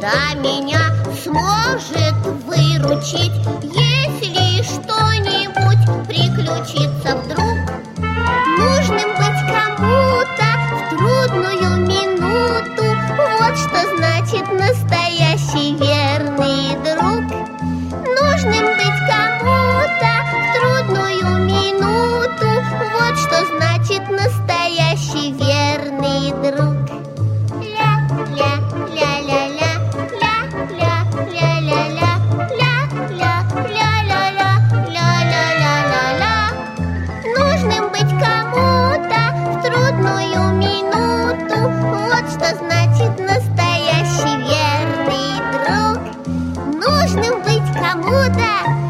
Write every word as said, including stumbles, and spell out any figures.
всегда меня сможет выручить, если что-нибудь приключится вдруг. Нужным быть кому-то в трудную минуту, вот что значит настоящий верный друг. Нужным быть кому-то в трудную минуту, вот что значит настоящий верный друг. Нужным быть кому-то в трудную минуту, вот что значит настоящий верный друг. Нужным быть кому-то